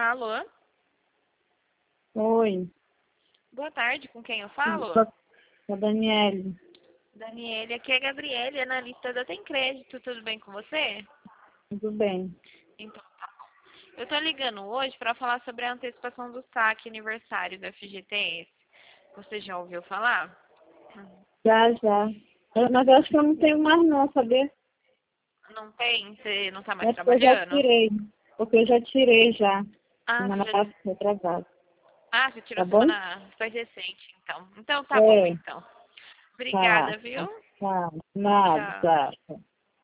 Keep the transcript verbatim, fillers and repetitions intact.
Alô? Oi, Boa tarde, com quem eu falo? sou a Daniele. Daniele, aqui é a Gabriele, analista da Tem Crédito, tudo bem com você? Tudo bem? Então tá bom. Eu tô ligando hoje para falar sobre a antecipação do saque aniversário da F G T S. Você já ouviu falar? Já, já. Eu- mas eu acho que eu não tenho mais não, saber? Não tem? Você não tá mais É porque eu já trabalhando? tirei. Porque eu já tirei já. Ah, você Semana já... passada, atrasada. ah, você tirou Tá bom? semana... Foi recente, então. Então tá bom, É, então. tá. Obrigada, viu? Tá. Nada, Tchau. tá.